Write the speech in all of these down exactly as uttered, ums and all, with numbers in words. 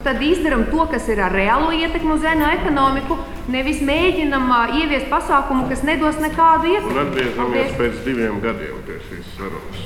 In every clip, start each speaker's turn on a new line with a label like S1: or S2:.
S1: tad izdaram to, kas ir ar reālo ietekmi uz ēnu ekonomiku, nevis mēģinam ieviest pasākumu, kas nedos nekādu ietekmi.
S2: Un atgriežamies pēc diviem gadiem pie šīs sarunas.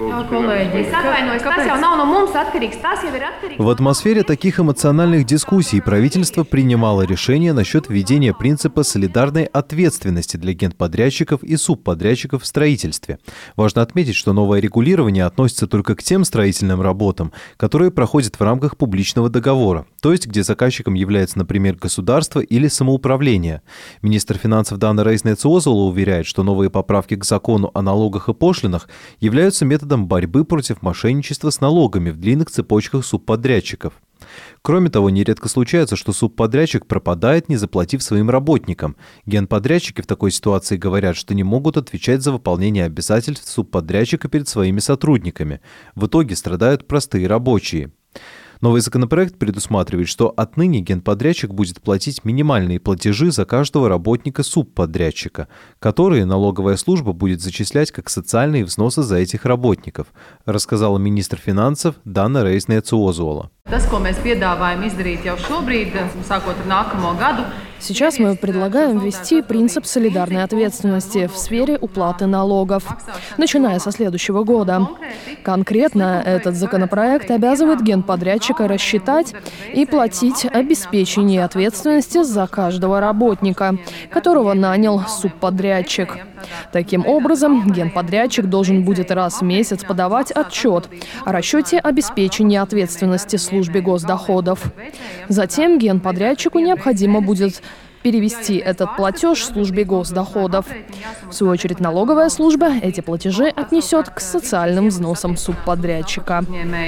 S3: В атмосфере таких эмоциональных дискуссий правительство принимало решение насчет введения принципа солидарной ответственности для генподрядчиков и субподрядчиков в строительстве. Важно отметить, что новое регулирование относится только к тем строительным работам, которые проходят в рамках публичного договора, то есть где заказчиком является, например, государство или самоуправление. Министр финансов Дана Рейзнец-Озола уверяет, что новые поправки к закону о налогах и пошлинах являются методом борьбы против мошенничества с налогами в длинных цепочках субподрядчиков. Кроме того, нередко случается, что субподрядчик пропадает, не заплатив своим работникам. Генподрядчики в такой ситуации говорят, что не могут отвечать за выполнение обязательств субподрядчика перед своими сотрудниками. В итоге страдают простые рабочие. Новый законопроект предусматривает, что отныне генподрядчик будет платить минимальные платежи за каждого работника субподрядчика, которые налоговая служба будет зачислять как социальные взносы за этих работников, рассказала министр финансов Дана Рейзнец-Озола.
S4: Сейчас мы предлагаем ввести принцип солидарной ответственности в сфере уплаты налогов, начиная со следующего года. Конкретно этот законопроект обязывает генподрядчика рассчитать и платить обеспечение ответственности за каждого работника, которого нанял субподрядчик. Таким образом, генподрядчик должен будет раз в месяц подавать отчет о расчете обеспечения ответственности службе госдоходов. Затем генподрядчику необходимо будет перевести этот платеж службе госдоходов. В свою очередь, налоговая служба эти платежи отнесет к социальным взносам субподрядчика.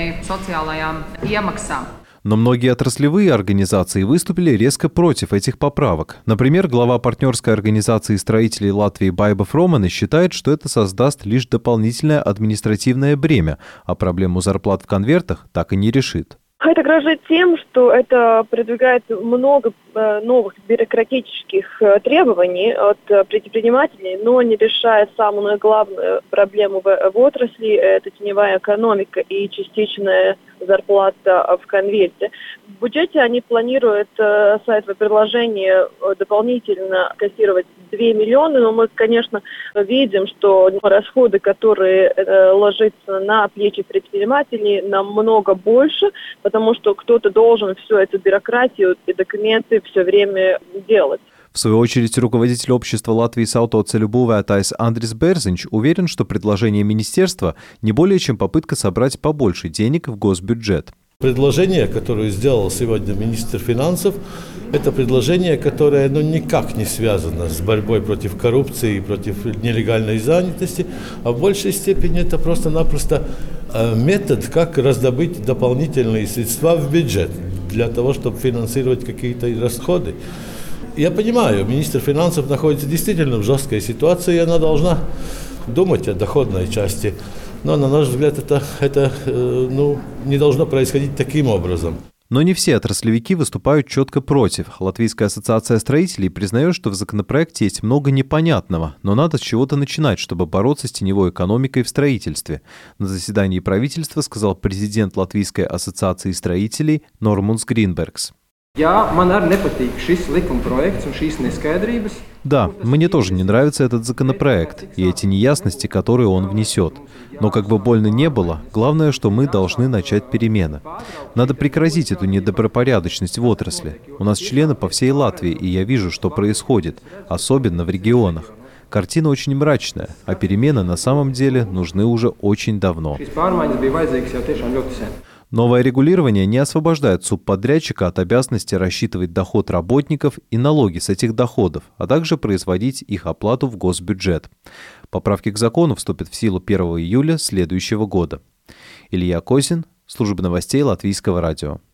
S3: Но многие отраслевые организации выступили резко против этих поправок. Например, глава партнерской организации строителей Латвии Байба Фроманы считает, что это создаст лишь дополнительное административное бремя, а проблему зарплат в конвертах так и не решит.
S5: Это грозит тем, что это продвигает много новых бюрократических требований от предпринимателей, но не решает самую главную проблему в, в отрасли – это теневая экономика и частичная зарплата в конверте. В бюджете они планируют с этого предложения дополнительно кассировать два миллиона, но мы, конечно, видим, что расходы, которые ложатся на плечи предпринимателей, намного больше, потому что кто-то должен всю эту бюрократию и документы все время делать.
S3: В свою очередь, руководитель общества Латвijas autoceļu Андрис Берзинч уверен, что предложение министерства не более чем попытка собрать побольше денег в госбюджет.
S6: Предложение, которое сделал сегодня министр финансов, это предложение, которое ну, никак не связано с борьбой против коррупции и против нелегальной занятости, а в большей степени это просто-напросто метод, как раздобыть дополнительные средства в бюджет для того, чтобы финансировать какие-то расходы. Я понимаю, министр финансов находится действительно в жесткой ситуации, и она должна думать о доходной части. Но, на наш взгляд, это, это ну, не должно происходить таким образом.
S3: Но не все отраслевики выступают четко против. Латвийская ассоциация строителей признает, что в законопроекте есть много непонятного, но надо с чего-то начинать, чтобы бороться с теневой экономикой в строительстве. На заседании правительства сказал президент Латвийской ассоциации строителей Нормунс Гринбергс. Да, мне тоже не нравится этот законопроект и эти неясности, которые он внесет. Но как бы больно не было, главное, что мы должны начать перемены. Надо прекратить эту недобропорядочность в отрасли. У нас члены по всей Латвии, и я вижу, что происходит, особенно в регионах. Картина очень мрачная, а перемены на самом деле нужны уже очень давно. Новое регулирование не освобождает субподрядчика от обязанности рассчитывать доход работников и налоги с этих доходов, а также производить их оплату в госбюджет. Поправки к закону вступят в силу первого июля следующего года. Илья Козин, служба новостей Латвийского радио.